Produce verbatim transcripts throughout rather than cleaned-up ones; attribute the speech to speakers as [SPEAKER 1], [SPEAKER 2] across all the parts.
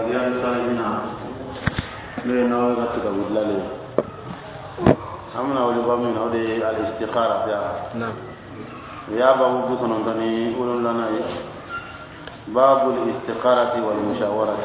[SPEAKER 1] رياض الصالحين لنا وقتك بالله أمنا ولبامنا ودي الاستخارة فيها
[SPEAKER 2] نعم
[SPEAKER 1] يا بابو بكون أنتني أولون لنا باب الاستخارة والمشاورة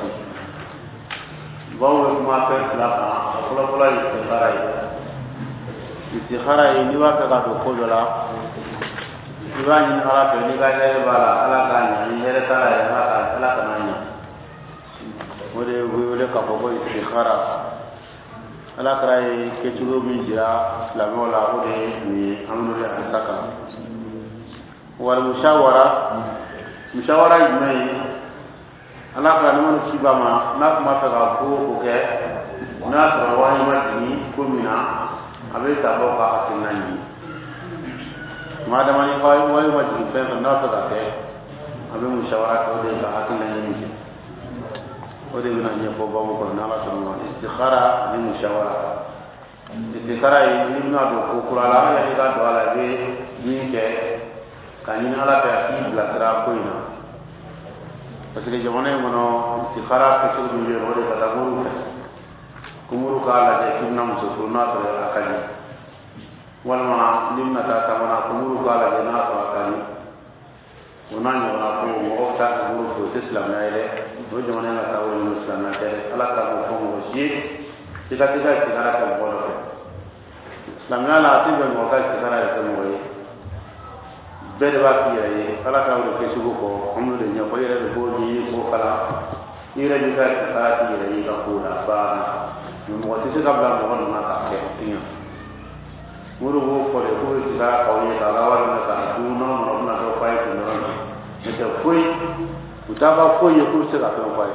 [SPEAKER 1] باب ما في لك أقول فلا استخارة استخارة ينبغي كذا تقول لا يبغى ين على فني كذا يبغى على كذا ينهر كذا على كذا على كذا ودي ودي كفوف استخارة ala kara ye kɛcogo min jira silamɛw la o de ni amadu alisaka wal mushawara mushawara jumɛn ye ala kara ni mana kiba ma n'a tun b'a fɛ ka ko o kɛ n'a sɔrɔ wari ma jigin ko min na a bɛ tabɔ ka hakilina ɲini maa dama ni wari ma jigin fɛn fɛn n'a fɛ ka kɛ a bɛ mushawara kɛ o de ka hakilina ɲini kɛ o de bɛna ɲɛfɔ babu kɔnɔ n'ala sɔnna istikhara ani mushawara istikhara ye n'i bɛna don ko kura la yanni i ka don a la i bɛ min kɛ ka ɲini ala fɛ a k'i bilasira ko in na parce que jamana in kɔnɔ istikhara kɛcogo min bɛ yen o de ka taa muru fɛ ko muru k'a lajɛ k'i bɛna muso furu n'a sɔrɔ a ka di walima n'i bɛna taa sabanan ko muru k'a lajɛ n'a sɔrɔ a ka di o n'a ɲɔgɔnna ko mɔgɔ bɛ taa ka muru fɛ o tɛ silamɛya ye dɛ o jamana in ka taa wolo ni silamɛya tɛ ala ka mɔgɔ fɔ mɔgɔ si ye i ka se ka istikhara kɛ mɔgɔ dɔ fɛ silamɛya la a tɛ bɛn mɔgɔ ka istikhara yɛrɛ kɛ mɔgɔ ye bɛɛ de b'a k'i yɛrɛ ye ala ka o de kɛcogo fɔ an b'o de ɲɛfɔ i yɛrɛ de b'o n'i ye k'o kalan i yɛrɛ b'i ka istikhara k'i yɛrɛ ye i ka ko la baara mɛ mɔgɔ tɛ se ka bila mɔgɔ ninnu na k'a kɛ tiɲɛ mori b'o fɔ de k'o istikhara k'aw ye k'a lawari minɛ k'a dun n'aw nana bɛna dɔ f'a ye kun dɔrɔn na n'o tɛ foyi u t'a ka foyi ye k'u se ka fɛn f'a ye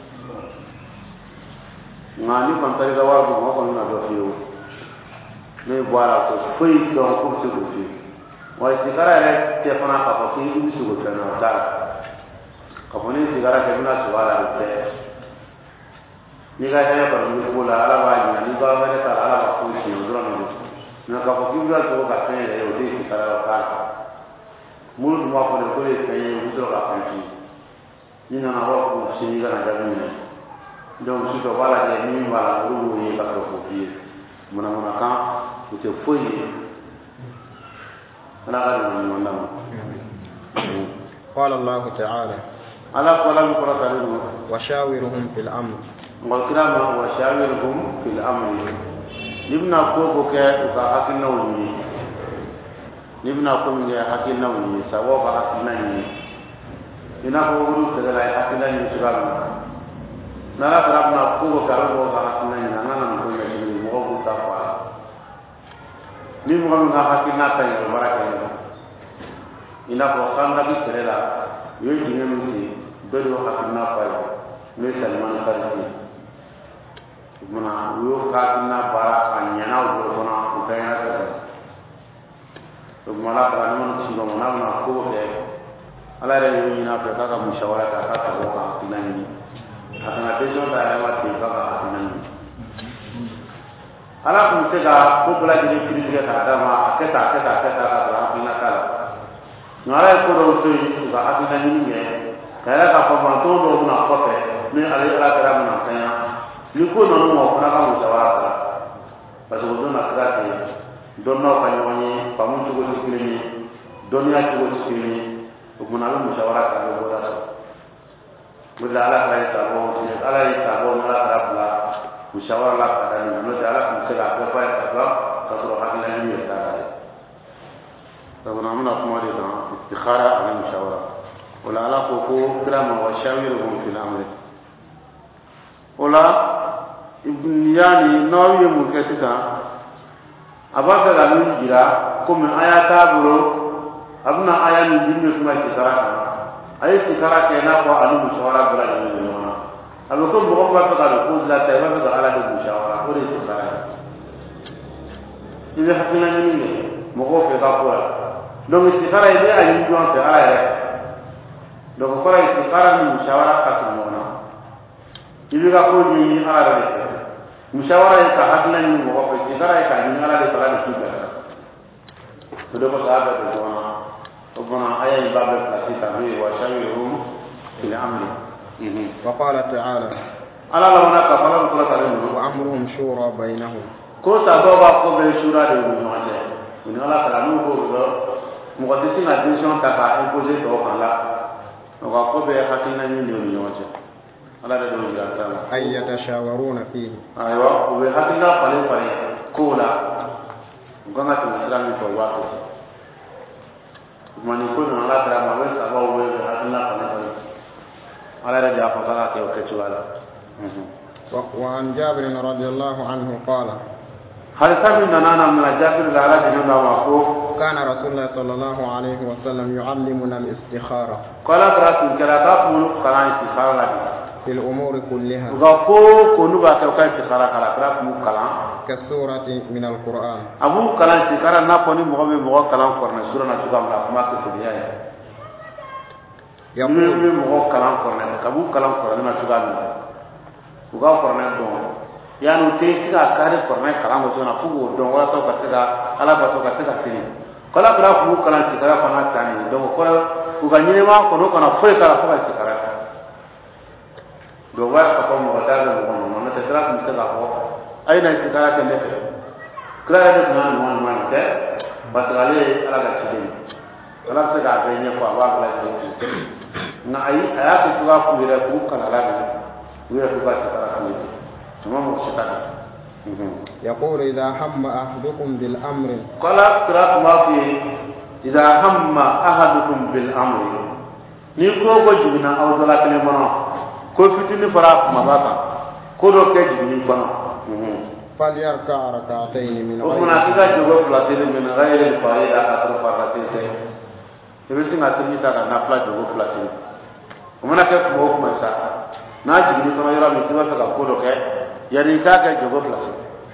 [SPEAKER 1] nka ni kɔni taara i ka wari bɔ mɔgɔ kɔni bɛna dɔ f'i ye o ne bɔ a la ko foyi dɔn k'u bɛ se k'o f'i ye wa istikhara yɛrɛ tɛ fana k'a fɔ k'i bɛ se k'o fɛn na o t'a la k'a fɔ ni istikhara kɛ i bɛna sɔrɔ a la o tɛ n'i ka hɛrɛ kɔni bɛ ko la ala b'a ɲina n'i ka hɛrɛ t'a la ala b'a ko tiɲɛ o dɔrɔn de don mɛ k'a fɔ k'i bɛna sɔrɔ ka fɛn yɛrɛ ye o tɛ istikhara o t'a la muru dun b'a fɔ de ko ye fɛn ye u bɛ sɔrɔ ka fɛn f'i ye ni nana b'a fɔ ko sini kana jaabi minɛ donc sufɛ b'a lajɛ ni min b'a la olu b'o ye ka sɔrɔ k'o f'i ye munamuna kan o tɛ foyi ye ala ka dɛmɛ ɲuman d'a ma.
[SPEAKER 2] قال الله تعالى
[SPEAKER 1] ala fɔla min kɔrɔ talen don
[SPEAKER 2] وشاورهم في الأمر
[SPEAKER 1] mɔgɔ kira ma وشاورهم في الأمر n'i bɛna ko ko kɛ u ka hakilinaw ɲini n'i bɛna ko min kɛ hakilinaw ɲini sabaw ka hakilina ɲini i n'a fɔ olu sɛgɛla ye hakilina ɲini cogoya min na n'ala fana bɛna ko ko kɛ a bɛ mɔgɔw ka hakilina ɲini an ka na nin ko ɲɛɲini mɔgɔw b'u ta fɔ a la ni mɔgɔ min ka hakilina ka ɲi o baara kɛ ɲɔgɔn i n'a fɔ kandaki kɛlɛ la u ye dingɛ min sigi bɛɛ de y'o hakilina fɔ a ye n'o ye salimani farisi ye o kumana u y'o ka hakilina baara a ɲɛna u bolo kɔnɔ u ka ɲɛna kɛ o kumana ala fana ni mana ci ɲɔgɔn n'a bɛna ko kɛ ala yɛrɛ y'o ɲini a fɛ k'a ka mushawara kɛ a ka tabɔ ka hakilina ɲini a kana décision ta yɛrɛ ma ten k'a ka hakilina ɲini ala tun bɛ se ka ko bɛɛ lajɛlen kiiri tigɛ k'a d'a ma a kɛ tan a kɛ tan a kɛ tan ka sɔrɔ hakilina t'a la nka ala ye ko dɔw to yen u ka hakilina ɲini kɛ ka yɛrɛ k'a fɔ mantɔn dɔw bɛna kɔfɛ ni ale ala kɛra bɛna fɛnya ni ko ninnu ma o fana ka mushawara kɛra parce que o don na sira tɛ dɔnnaw ka ɲɔgɔn ye faamu cogo tɛ kelen ye dɔnniya cogo tɛ kelen ye o kumana a bɛ mushawara kɛ a bɛ bɔda sɔrɔ o de la ala kɛra ye sabɔ ala ye sabɔ ni ala kɛra bila mushawara la ka da nin n'o tɛ ala tun bɛ se k'a bɛɛ f'a ye ka ban ka sɔrɔ hakilina ɲini yɛrɛ t'a la dɛ sabu an bɛna kuma de kan istikhara ani mushawara o la ala ko ko kira ma wa shawirhum fil amri o la yaani n'aw ye mun kɛ sisan a b'a fɛ ka min jira komi a y'a t'a bolo a bɛna aya min di min kuma istikhara kan a ye istikhara kɛ i n'a fɔ ani mushawara bɛɛ lajɛlen bɛ ɲɔgɔn na a bɛ ko mɔgɔ b'a fɛ ka don ko dilan ta i b'a fɛ ka ala de mushawara o de ye istikhara ye i bɛ hakilina ɲini kɛ mɔgɔw fɛ ka ko la donc istikhara i bɛ a ɲini ɲɔgɔn fɛ ala yɛrɛ donc o kɔrɔ ye istikhara ni mushawara ka surun ɲɔgɔn na i bɛ ka ko ɲɛɲini ala yɛrɛ de fɛ mushawara ye ka hakilina ɲini mɔgɔ fɛ istikhara ye ka ɲini ala de fɛ ala de k'i bila o de kosɔn a bɛɛ bɛ ɲɔgɔn na o kumana aya in b'a bɛɛ pilasi ta n'o ye wa shawirhum fil amri
[SPEAKER 2] وقال تعالى
[SPEAKER 1] على لونا كفلا كفلا كلام
[SPEAKER 2] وأمرهم شورى بينهم
[SPEAKER 1] ko sa do ba ko be shura de ni wonde ni ala kala nu ko do mo ko tisi na decision ta ka imposer to kala no ko ko be hakina ni ni wonde ala de do ya ta
[SPEAKER 2] ay yatashawaruna fihi
[SPEAKER 1] aywa ko be hakina pale pale ko la ngana to islam to wa ko mani ko na ala tra ma we sa ba we hakina pale pale ala de ja ko ta ke o ke chuala
[SPEAKER 2] وعن جابر رضي الله عنه قال
[SPEAKER 1] هل سمعنا أنا من جابر على جنود وقوف
[SPEAKER 2] كان رسول الله صلى الله عليه وسلم يعلمنا الاستخارة
[SPEAKER 1] قال ترى كلا تقول كلام استخارة
[SPEAKER 2] في الأمور كلها
[SPEAKER 1] وقوف كنوبا توكل استخارة كلا ترى كلام
[SPEAKER 2] كالسورة من القرآن
[SPEAKER 1] أبو كلام استخارة نقولي مغمي مغ كلام قرن سورة نتوكل لا ما تقولي يقول مغ كلام قرن أبو كلام قرن نتوكل وقوف قرن دون yanu te siga kare korne kala mo zona fugo don wala to ka siga ala ba to ka siga tini kala kala fu kala ti kala fana tani don ko ku ga nyine ma ko no kana foi kala fa ti kala do wa ka ko mo da do mo no te tra ku siga ko ai na ti kala ke ne kala de na no no ma te ba ta ale ala ga ti ni ala se ga be ne ko wa kala ti na ai aya ti ku ga ku ire ku kala la ni ire ku ba ti kala ni
[SPEAKER 2] يقول إذا هم أحدكم بالأمر
[SPEAKER 1] قال قرأت ما في إذا هم أحدكم بالأمر نيكو بجبنا أو ذلك لمنا كل فتنة فرق ما بقى كل كجبني بنا
[SPEAKER 2] فليركع ركعتين من غير
[SPEAKER 1] ومن أكيد جواب فلاتين من غير الفائدة أثر فلاتين يبتدي ناتني تاكا نفلا جواب فلاتين ومن أكيد موك مسا ناجبني كنا يرى مثل ما تقول كه يعني كاكا جواب فلاتين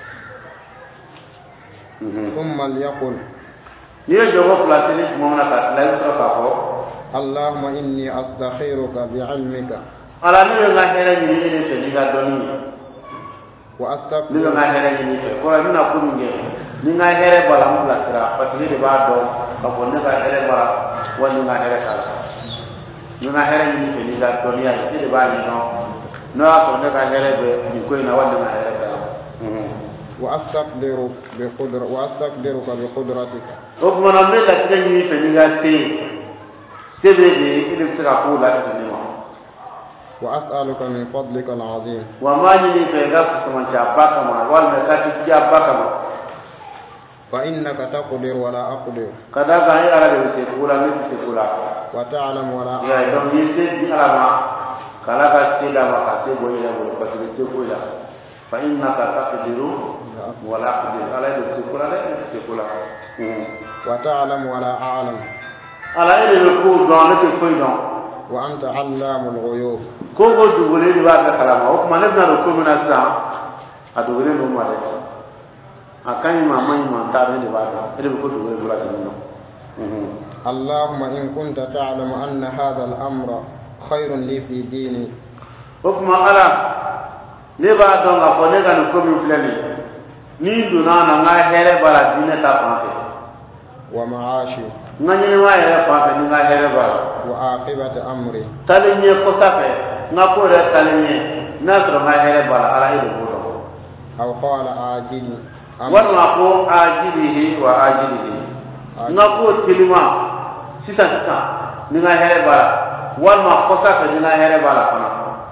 [SPEAKER 2] ثم ليقل
[SPEAKER 1] يا جواب فلاتين ممنا كلا يسرق أهو
[SPEAKER 2] اللهم إني أستخيرك بعلمك
[SPEAKER 1] على نيو غاهرة ينيني سنيغا دوني
[SPEAKER 2] وأستغفر
[SPEAKER 1] نيو غاهرة ينيني كولا نينا كونو نيه نينا هيرة بالا مبلا سرا فتلي دي بعد دون كفون نيغا هيرة بالا ونيغا هيرة كالا نينا هيرة ينيني سنيغا دوني يجي دي بعد نيو نو أكو نيغا هيرة بيكوينا ونيغا هيرة كالا
[SPEAKER 2] وأستقدر بقدر وأستقدرك بقدرتك
[SPEAKER 1] وكمان أمي لا تجيني سنيغا سي سيبيدي إلي بسرعة لا تجيني
[SPEAKER 2] وأسألك من فضلك العظيم
[SPEAKER 1] وما يني فيغاف سمن شابك ما والمكاتب جابك ما
[SPEAKER 2] فإنك تقدر ولا أقدر
[SPEAKER 1] كذا غاي على بيتكولا بيتكولا
[SPEAKER 2] وتعلم ولا
[SPEAKER 1] يا دون يسد على ما كلا كسيدا ما كسب ويلا بيتكولا فإنك تقدر ولا أقدر على بيتكولا بيتكولا
[SPEAKER 2] وتعلم ولا أعلم
[SPEAKER 1] على إلى الكود دون تكويدون
[SPEAKER 2] وأنت علام الغيوب
[SPEAKER 1] كوكو دوغولي بقى كلامه وكما نبنا ركوب من الساعة أدوغولي نوم عليه أكاني ما ما يمان تابين بقى إذا بكو دوغولي بقى كلامه
[SPEAKER 2] اللهم إن كنت تعلم أن هذا الأمر خير لي في ديني
[SPEAKER 1] وكما على نبا دون أفنيك نكوب فلاني نيدونا نغاي هيري بلا دينة تابانك
[SPEAKER 2] ومعاشي
[SPEAKER 1] ngani wa ya fa ni nga here ba
[SPEAKER 2] wa aqibati amri
[SPEAKER 1] talinye ko safe nga ko re talinye na tro nga here ba ala ile bodo
[SPEAKER 2] aw qala ajili
[SPEAKER 1] wala ko ajilihi wa ajilihi nga ko tilima sisa sisa ni nga here ba wala ko safe ni nga here ba la kana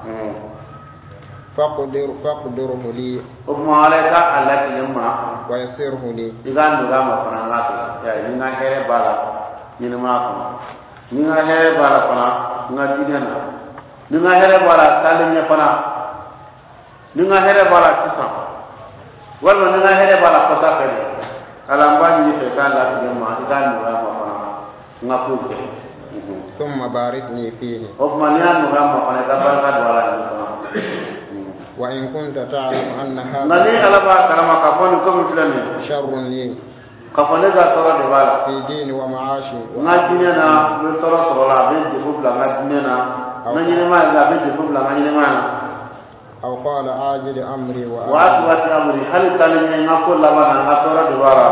[SPEAKER 2] faqdir faqdirhu li
[SPEAKER 1] umma alayka allati yamma
[SPEAKER 2] wa yassirhu li
[SPEAKER 1] igan do gama kana ngatu ya ni nga here ba la ni ma ko ni nga here ba la kana nga dinena ni nga here ba la talinye kana ni nga here ba la sisa wala ni nga here ba la ko safe ni ala mbani ni fe kan la yamma igan do gama kana nga ko ke
[SPEAKER 2] thumma baridni fihi
[SPEAKER 1] umma ni an gama kana ka barka do ala ni kana
[SPEAKER 2] وإن كنت تعلم أن هذا
[SPEAKER 1] نني على با كلام كفون كم فلاني
[SPEAKER 2] شر لي
[SPEAKER 1] كفون ذا ترى دبالا
[SPEAKER 2] في ديني ومعاشي
[SPEAKER 1] نجينا نترى ترى بين دفولا نجينا نجينا ما لا بين دفولا نجينا ما
[SPEAKER 2] أو قال عاجل أمري
[SPEAKER 1] وأت وأت أمري هل تلني نقول لما نترى دبالا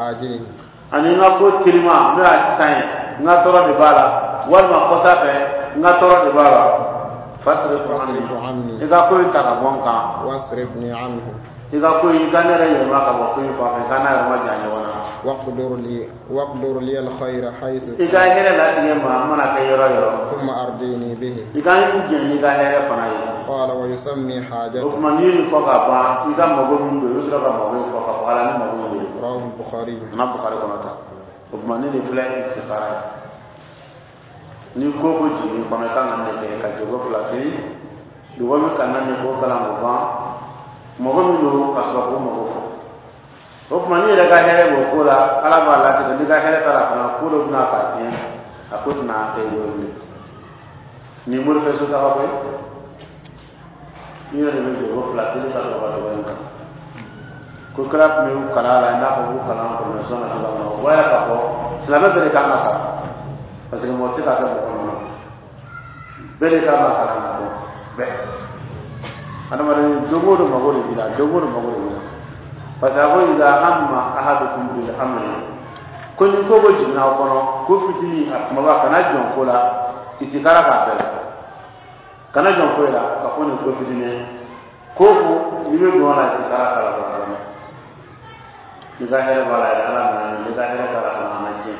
[SPEAKER 2] وآجله
[SPEAKER 1] أني نقول كلمة ما أتسين نترى دبالا والما قصافة ngatoro de baba fasrifu anni ida ko ita ka bonka
[SPEAKER 2] wasrifni anhu
[SPEAKER 1] ida ko igana re ma ka ko ko fa kana ma jani wana
[SPEAKER 2] waqdur li waqdur li al khayra haythu
[SPEAKER 1] ida here la tiye ma mana kay yoro yoro
[SPEAKER 2] thumma ardini bihi
[SPEAKER 1] ida ni jeni ida here fana yi
[SPEAKER 2] qala wa yusammi hajatu
[SPEAKER 1] ko man yi ko ka ba ida mo go mun do yusra ka mo ko ka wala ni mo go do
[SPEAKER 2] rawi bukhari
[SPEAKER 1] na bukhari ko nata ko man ni fula istikhara ni ko ko ji ni ko na kan ne ke ka jogo fula ti du wa mi kan ne ko kala mo ba mo go mi do ka so ko mo go o kuma ni daga here bo ko la ala ba la ti daga here tara kana ko do na ka ti akut na te yo ni ni mur fe so ta ko ni ne me do fula ti ta ko ba do ka ko kala me kala la na ko kala ko no so na ta no wa ya ka ko sala be ka na ka parce que mo ti ka ko no be ka ma ka na ko be ana ma jogo do ma go ri bila jogo do ma go ri bila parce que ida amma ahadukum bil amri ko ni ko go jinna ko no ko fitini ma ba kana jon ko la itikara ka be kana jon ko la ka ko ni ko fitini ko ko ni be do na itikara ka la ba na ni ga hele bala ala na ni ga hele ka la na ji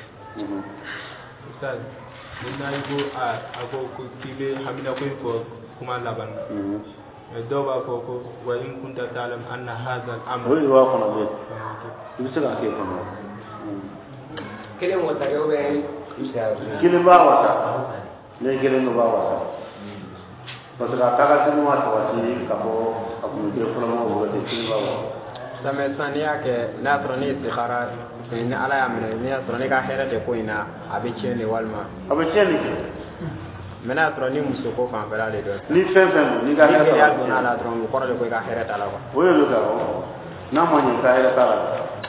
[SPEAKER 3] ustad ina go a ago ko tibe hamina ko ko kuma laban دوبا فوكو وإن كنت تعلم أن هذا الأمر
[SPEAKER 1] وين واقعنا بيت يبصر على كيف أنا
[SPEAKER 4] كلمة وتجاوب يعني
[SPEAKER 1] كلمة وتا ليه كلمة وتا بس كاتاكا سنوا تواتي كابو أبو مدير فلما هو بده كلمة وتا
[SPEAKER 2] سمع ثانية كناصرني استخارة إن على يمين ناصرني كهيرة تكوينا أبي تشيني والما
[SPEAKER 1] أبي تشيني
[SPEAKER 2] mena tro ni musoko fan fela le do
[SPEAKER 1] ni fen fen ni ga hera
[SPEAKER 2] ya do na la tro ko ko ko ga hera ta la ko
[SPEAKER 1] wo yo ga na mo ni ka hera ta la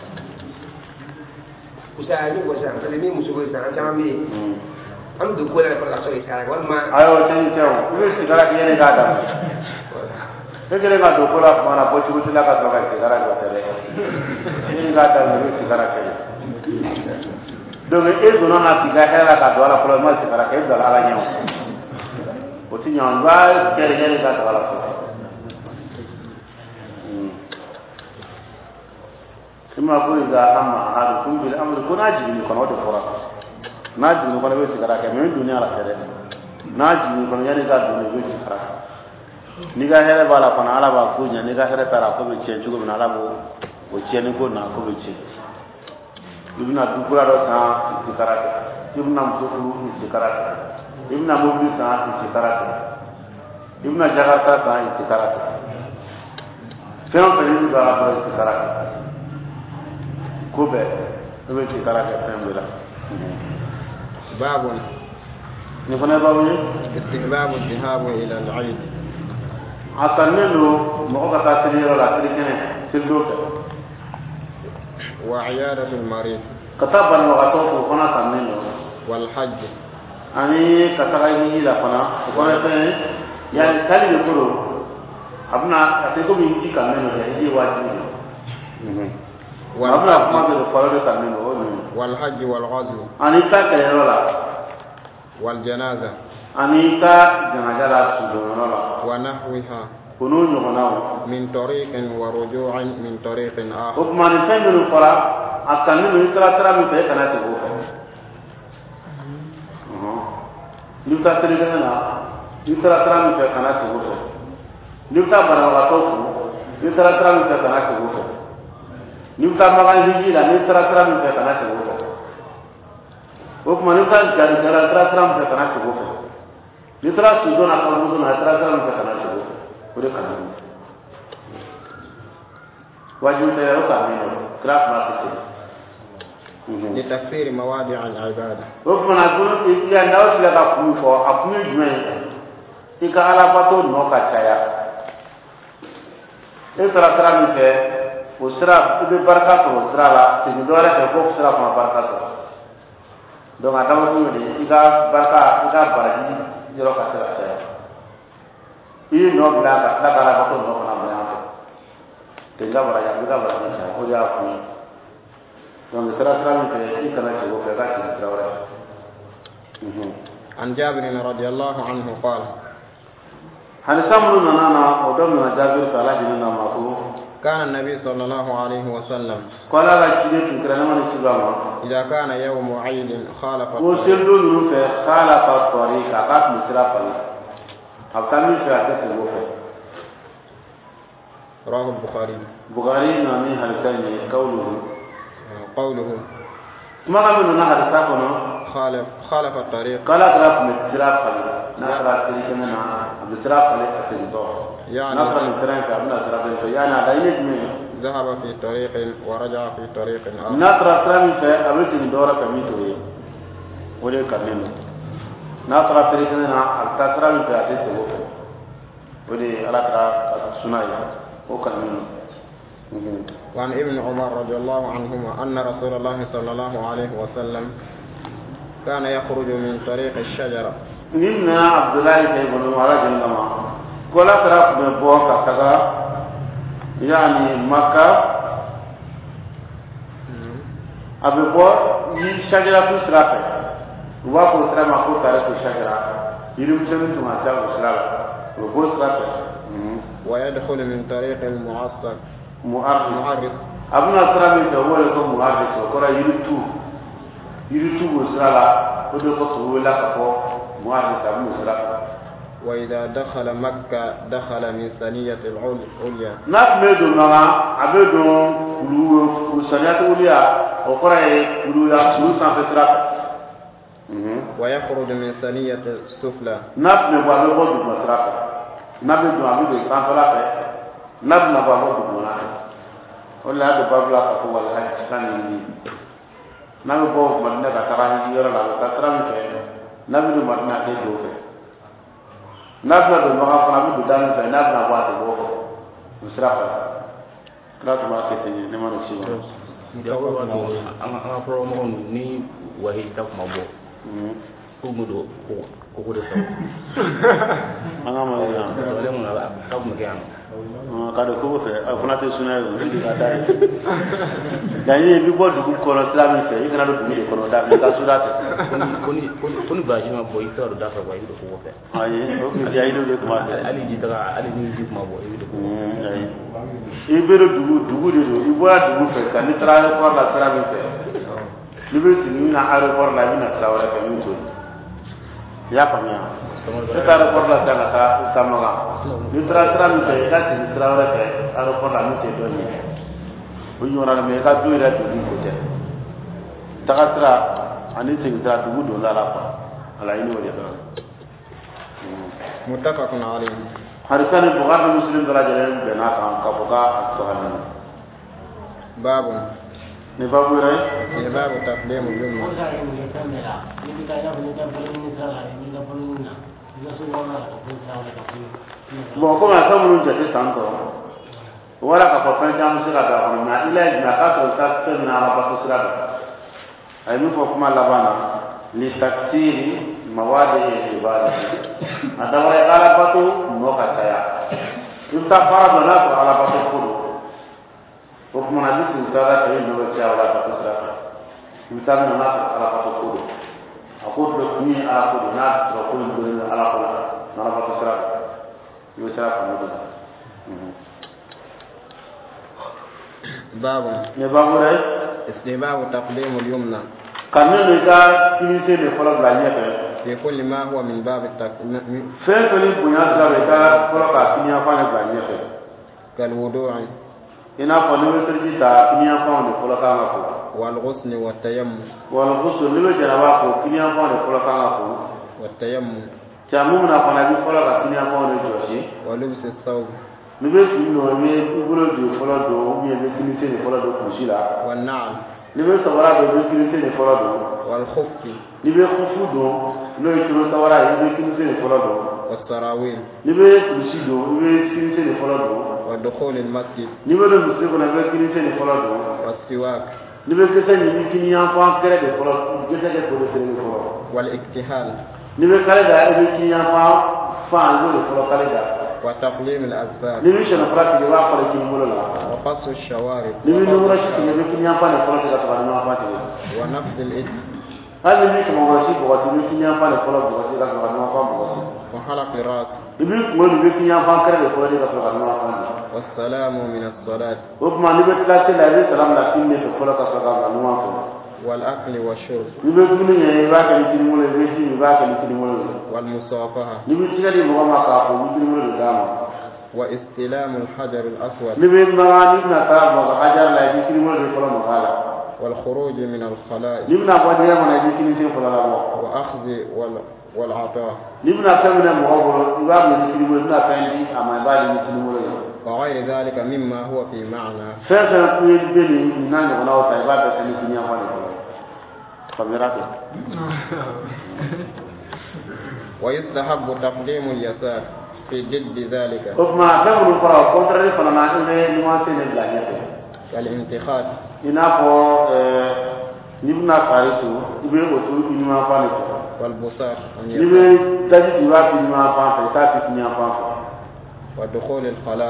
[SPEAKER 4] usa ni wo sa ka ni musoko sa ka mi am do ko la ko la so isa wal ma
[SPEAKER 1] ayo tin tew ni sigara ki ne ga da e gele ga do ko la mana bo ci la ka so ga sigara ga tere ni ga da ni sigara ke do me e do na na sigara hera ka do la ko ma sigara ke do la la nyaw o ti nyaw ba kere kere ka do la ko kuma ko iza amma ahadukum bil amri kuna jibi ko no do fora na jibi ko be sigara ke me duniya la tere na jibi ko yani ga do be sigara ni ga here bala ko na ala ba ku nya ni ga here tara ko be chen chugo na ala bo o chen ko na ko be chen ibna dukura do sa sigara ke ibna mutulu sigara ke ibna mobi sa sigara ke ibna jakarta sa sigara ke fɛn fɛn ni ba ba sigara ke ko bɛ o bɛ sigara ke fɛn bɛɛ la
[SPEAKER 2] babun
[SPEAKER 1] ni fana babu ye
[SPEAKER 2] istihbab الذهاب الى العيد
[SPEAKER 1] a sannen don mɔgɔ ka taa seli yɔrɔ la seli kɛnɛ seli don fɛ
[SPEAKER 2] وعيادة المريض
[SPEAKER 1] ka taa banabagatɔ fo fana sannen don
[SPEAKER 2] والحج
[SPEAKER 1] ani ka taga hiji la fana o fana fɛn yani tali de koro a bɛna a tɛ komi hiji kannen don dɛ hiji ye wajibi de a bɛna kuma de fɔlɔ de kannen don o ɲini
[SPEAKER 2] والحج والغزو
[SPEAKER 1] ani ta kɛlɛyɔrɔ la
[SPEAKER 2] والجنازة
[SPEAKER 1] ani ta janaja la sudonyɔrɔ la
[SPEAKER 2] ونحوها
[SPEAKER 1] o n'o ɲɔgɔnnaw
[SPEAKER 2] من طريق ورجوع من طريق
[SPEAKER 1] o
[SPEAKER 2] آخر
[SPEAKER 1] tuma ni fɛn minnu fɔra a kannen don i taara sira min fɛ e kana segin o fɛ n'i bɛ taa selikɛnɛ na n'i taara sira min fɛ kana segin o fɛ n'i bɛ taa banabagatɔ fo n'i taara sira min fɛ kana segin o fɛ n'i bɛ taa magan hiji la n'i taara sira min fɛ kana segin o fɛ o tuma n'i bɛ taa jarijala sira sira min fɛ kana segin o fɛ n'i taara sudon na kaburuso na sira sira min fɛ kana segin o fɛ o de kana ni wajibi tɛ o ka min don kira fila tɛ segin
[SPEAKER 2] لتكثير مواضع العبادة
[SPEAKER 1] o tuma na ko ya n'aw filɛ ka kun fɔ a kun ye jumɛn ye i ka alabato nɔ ka caya e taara sira min fɛ o sira i bɛ barika sɔrɔ o sira la segin dɔwɛrɛ fɛ k'o sira fana barika sɔrɔ donc a dabɔ kun ye de i ka barika i ka baraji yɔrɔ ka se ka caya i ye nɔ bila ka tila ka alabato nɔ fana bila yan fɛ ten ka baraji a bɛ ka baraji caya o de y'a kun ye donc sira sira min fɛ i kana segin o fɛ i ka segin sira wɛrɛ
[SPEAKER 2] عن جابر رضي الله عنه قال
[SPEAKER 1] هل سامرنا نانا ودمنا جابر تعالى جننا ماكو
[SPEAKER 2] كان النبي صلى الله عليه وسلم
[SPEAKER 1] قال لا تجد كرنا من السلام
[SPEAKER 2] إذا كان يوم عيد خالف
[SPEAKER 1] وسلوا له خالف الطريق قد مسرف أبتمي في هذا الوقت
[SPEAKER 2] رواه البخاري
[SPEAKER 1] بخاري نامي هل كان قوله
[SPEAKER 2] قوله
[SPEAKER 1] ما قالوا لنا هذا ساكنه
[SPEAKER 2] خالف خالف الطريق
[SPEAKER 1] قال أقرب مسرف نقرأ كلمة مسرف عليه الدور
[SPEAKER 2] يعني
[SPEAKER 1] نقرأ الكلام في أبناء مسرف يعني على يد
[SPEAKER 2] ذهب في طريق ورجع في طريق آخر
[SPEAKER 1] نقرأ كلام في أبناء الدور كميته وليه كلمه نقرأ طريقنا الكلام في أبناء الدور وليه على سنايا وكلمه.
[SPEAKER 2] وعن ابن عمر رضي الله عنهما أن رسول الله صلى الله عليه وسلم كان يخرج من طريق الشجرة.
[SPEAKER 1] نمنا عبد الله بن عمر جنما كل طرف من بوكا كذا يعني مكة أبي بو الشجرة تسرقه وأقول ترى ما أقول طريق الشجرة يريد سمين ثم أجاب السرقة وبوس رقه
[SPEAKER 2] ويدخل من طريق المعصر
[SPEAKER 1] معرض
[SPEAKER 2] معرض
[SPEAKER 1] أبنا ترى من هو لكم معرض وكرا يريد تو يريد تو السرقة وده قصه لا كفو معرض أبنا السرقة.
[SPEAKER 2] وإذا دخل مكة دخل من ثنية العليا.
[SPEAKER 1] ناس ميدو نعم عبدو كلو ثنية العليا وكرا كلو يا كلو سانفترات.
[SPEAKER 2] ويخرج من ثنية السفلى.
[SPEAKER 1] ناس ميدو عبدو مسرات. ناس ميدو عبدو سانفترات. ناس ميدو عبدو مناك. ولا هذا بابلا كفوا ولا هذا كان يجي. ناس ميدو مدينة كتراني يورا لا كتراني كه. ناس ميدو مدينة كيدوه. نبنا بالمغا فنامي بدان في نبنا وات بوكو مسرافا لا تما كتني نما نسيبا
[SPEAKER 5] جاوا دو انا انا برومو ني وهي تاك مابو كومدو كوكو دو
[SPEAKER 1] انا ما يا
[SPEAKER 5] ولا من تاك مكان
[SPEAKER 1] اه كادو كوكو في افناتي سنا دي كاداي داني بي بودو كو كورو سلامي في يكنا دو بي كورو دا بي كاسودات
[SPEAKER 5] كوني كوني كوني باجي ما بو يتور دا فا باي دو كوكو في
[SPEAKER 1] اي اوكي دي ايدو دي كما
[SPEAKER 5] علي جي ترا علي ني جي ما بو يدو كوكو
[SPEAKER 1] اي يبرو دوغو دوغو دي دو يبوا دوغو في كان ترا كور لا سلامي في liberty ni na aéroport la ni na trawara ka ni to ya pamia ta aéroport la ta ka samaga ni tra tra mi te ka ti trawara ka aéroport la ni te do ni bu ñu na me ka do ira to ni ko te ta ka tra ani te tra to do la la pa ala ni wori da
[SPEAKER 2] متفق عليه.
[SPEAKER 1] حديثان البخاري ومسلم درجه بنا كان كبوكا السؤال
[SPEAKER 2] باب
[SPEAKER 1] ni babu rai
[SPEAKER 2] ni babu taqdim al-jumma.
[SPEAKER 1] bon ko ma samu jate santo wala ka fa jam sira da on na ila na ka to ta na ala ba sira da ay mu ko kuma labana li taksiri mawadi ibada adawai ala batu no ka taya inta fara na ko ala batu kudu وكما نجد إنسانا كريم نوجه على فتسرق إنسان الناس على فتقول أقول لكني على كل ناس وكل من على كل على فتسرق يسرق مدة
[SPEAKER 2] باب
[SPEAKER 1] نباب رأي
[SPEAKER 2] استحباب تقديم اليمنى.
[SPEAKER 1] كان نجا كنيسة لفلان بلانية
[SPEAKER 2] في كل ما هو من باب التقديم.
[SPEAKER 1] فين كل بنيان زاريكا فلان كنيسة فلان بلانية
[SPEAKER 2] كالوضوء
[SPEAKER 1] ina fɔ ni bɛ siriji ta kiniyan fɛnw de fɔlɔ kan ka ko.
[SPEAKER 2] والغسل والتيمم.
[SPEAKER 1] والغسل ni bɛ jaraba ko kiniyan fɛnw de fɔlɔ kan ka ko.
[SPEAKER 2] والتيمم.
[SPEAKER 1] caman min na fana bi fɔlɔ ka kiniyan fɛnw de jɔsi.
[SPEAKER 2] ولبس الثوب.
[SPEAKER 1] ni bɛ fini nɔ i bɛ i bolo don fɔlɔ don ou bien i bɛ kinise de fɔlɔ don kusi la.
[SPEAKER 2] والنعل.
[SPEAKER 1] ni bɛ sabara don i bɛ kinise de fɔlɔ don.
[SPEAKER 2] والخف.
[SPEAKER 1] ni bɛ kufu don n'o ye tolo sabara ye i bɛ kinise de fɔlɔ don.
[SPEAKER 2] والسراويل.
[SPEAKER 1] ni bɛ kusi don i bɛ kinise de fɔlɔ don.
[SPEAKER 2] ودخول المسجد.
[SPEAKER 1] ni bɛ don muso kɔnɔ i bɛ kinise de fɔlɔ don.
[SPEAKER 2] والسواك.
[SPEAKER 1] ni bɛ gese ɲini kiniyan fan kɛrɛ de fɔlɔ gese kɛ kolo kelen de fɔlɔ.
[SPEAKER 2] والاكتحال.
[SPEAKER 1] ni bɛ kale da i bɛ kiniyan fan fan i b'o de fɔlɔ kale da.
[SPEAKER 2] وتقليم الأظفار.
[SPEAKER 1] ni bɛ sɛnɛ fura tigɛ i b'a fɔlɔ kini bolo la.
[SPEAKER 2] وقص الشوارب.
[SPEAKER 1] ni bɛ numero si tigɛ i bɛ kiniyan fan de fɔlɔ tigɛ ka sɔrɔ ɲɔgɔn fan tigɛ.
[SPEAKER 2] ونفس الإثم.
[SPEAKER 1] هذا اللي كما ورشي بوقتي ممكن ينفع لفلا بوقتي لا سبحان الله بوقتي
[SPEAKER 2] وحلق الراس
[SPEAKER 1] يبي مول بيكي ينفع كره لفلا دي سبحان الله
[SPEAKER 2] والسلام من الصلاة
[SPEAKER 1] وبما نبت لا تلا سلام لا كين لفلا سبحان الله
[SPEAKER 2] والأكل والشرب
[SPEAKER 1] يبي كل يباك لكن مول بيجي يباك لكن مول
[SPEAKER 2] والمصافحة
[SPEAKER 1] يبي تيجي مغامرة كافو يبي مول دام
[SPEAKER 2] واستلام الحجر الأسود
[SPEAKER 1] يبي ما نبنا كاب حجر لا يبي مول لفلا مغالى
[SPEAKER 2] والخروج من الخلاء
[SPEAKER 1] نبنا بديا من يبي كين لفلا لا
[SPEAKER 2] وأخذ وال والعطاء
[SPEAKER 1] نبنا كمنا مغامرة يبغى يبي مول نبنا كايني أما يبغى يبي مول
[SPEAKER 2] وغير ذلك مما هو في معنى
[SPEAKER 1] فعلا كل بني نان ولا وتعبان بسني كنيا فاني خبرته
[SPEAKER 2] ويستحب تقديم اليسار في جد ذلك
[SPEAKER 1] وما كانوا فرا كونتري فلا ما إنه نوع سين الجاهلية
[SPEAKER 2] والانتخاب
[SPEAKER 1] إنافو نبنا كارثو يبغى وتو إنما فاني
[SPEAKER 2] والبصار
[SPEAKER 1] يبغى تجد يبغى إنما فاني تاسي كنيا فاني
[SPEAKER 2] ودخول الخلاء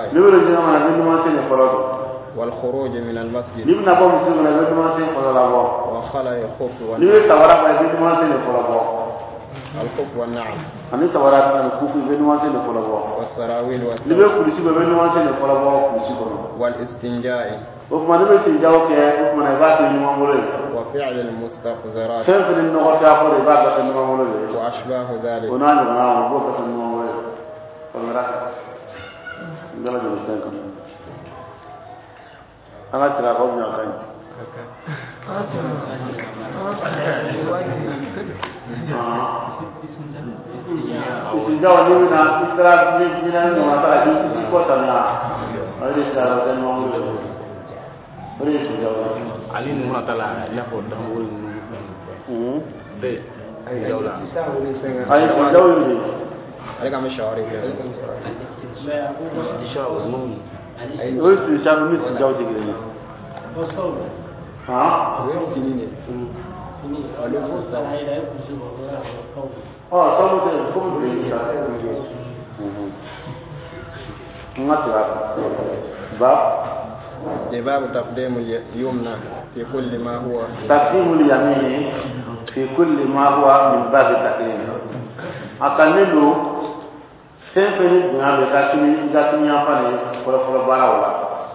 [SPEAKER 2] والخروج من المسجد وخلع الخف الخف والنعم والسراويل والاستنجاء وفعل المستقذرات وأشباه ذلك
[SPEAKER 1] Gala de sen kan. Ana tira ko nya kan. Isi jawa ni na isra ni ni na no ata di isi ko ta na. Ari sara den mo ngul. Ari isi jawa.
[SPEAKER 5] Ali ni mo ta la na ko da mo ni. Hmm. Be. Ai jawa.
[SPEAKER 1] Ai jawa ni.
[SPEAKER 2] Ari kami shawari.
[SPEAKER 5] Inshallah non.
[SPEAKER 1] Oi si siamo mi si già di gre. Ah?
[SPEAKER 2] Oi fini ne. Fini. Allora forse hai dai così ma
[SPEAKER 1] ah, solo te come devi fare? Mhm. Ma ti va. Va.
[SPEAKER 2] باب تقديم اليمنى في كل ما هو
[SPEAKER 1] تقديم اليمين في كل ما هو من باب التقديم. أكمله سيفني بنا بكاتني بكاتني أفنى فلا فلا بالا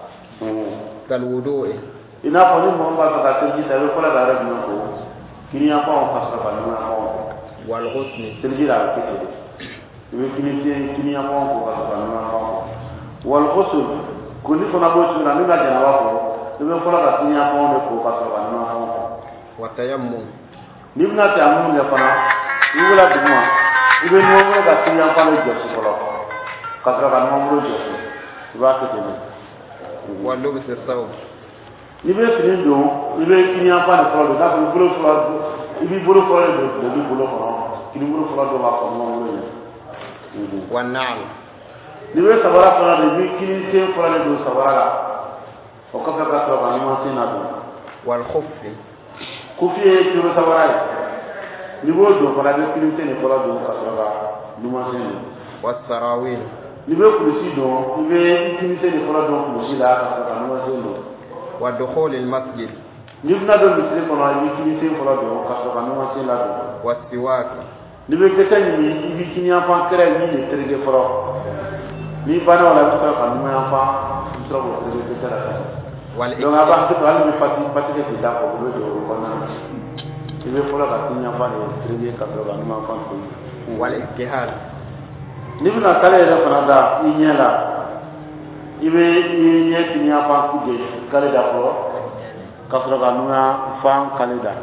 [SPEAKER 2] كالوضوء
[SPEAKER 1] إن أفنى محمد بكاتني سبب فلا دارك منكو كني أفنى فسر فلا أفنى
[SPEAKER 2] والغسل
[SPEAKER 1] تلجي لا كتير يبي كني كني أفنى فسر فلا أفنى والغسل كوني فنا بوش من عندنا جنابه يبي فلا كني أفنى فسر فلا أفنى
[SPEAKER 2] والتيمم
[SPEAKER 1] نبنا تيمم لفنا يقول أدمى ibe ni wọ́n mú ká sí yánfà lè jọ sí fọlọ́ kásìrò ká ní wọ́n mú lè jọ sí ìbá kékeré ní.
[SPEAKER 2] wà lóbi ṣe sáwọ.
[SPEAKER 1] ibe fìdí dùn ibe kí ní yánfà ní fọlọ́ dùn láti bolo fọlọ́ ibi bolo fọlọ́ lè dùn lórí bolo fọlọ́ kí ní bolo fọlọ́ dùn wà fọlọ́ wọn wọlé yẹn.
[SPEAKER 2] wà náà.
[SPEAKER 1] ibe sabara fọlọ́ de ibi kí ní sẹ́ fọlọ́ lè dùn sabara la o kọfẹ kásìrò ká ní wọ́n sẹ́ náà dùn.
[SPEAKER 2] wà lófi.
[SPEAKER 1] kofi ye tiro sabara ye. ni b'o don fana bɛ kilifɛ ni fɔlɔ don ka sɔrɔ ka numansi don.
[SPEAKER 2] wa sarawil.
[SPEAKER 1] ni bɛ kulusi don i bɛ kilifɛ ni fɔlɔ don kulusi la ka sɔrɔ ka numansi don.
[SPEAKER 2] wa dukhul al masjid.
[SPEAKER 1] ni bɛna don misiri kɔnɔ i bɛ kilifɛ fɔlɔ don ka sɔrɔ ka numansi la don.
[SPEAKER 2] wa siwak.
[SPEAKER 1] ni bɛ kɛtɛ ɲini i bɛ kiniyanfan kɛrɛ min de terike fɔlɔ ni banna o la i bɛ sɔrɔ ka numanyanfan i bɛ sɔrɔ k'o terike kɛtɛ la ka
[SPEAKER 2] wal
[SPEAKER 1] donc a b'a to hali ni pati pati kɛ k'i da kɔ o bɛ don o kɔnɔna na. I bɛ fɔlɔ ka kiniyanfan de terike ka sɔrɔ ka numanfan to yen.
[SPEAKER 2] wal ittihad.
[SPEAKER 1] Ni bɛna kale yɛrɛ fana da i ɲɛ la i bɛ i ɲɛ kiniyanfan de kale da fɔlɔ ka sɔrɔ ka numanfan kale da.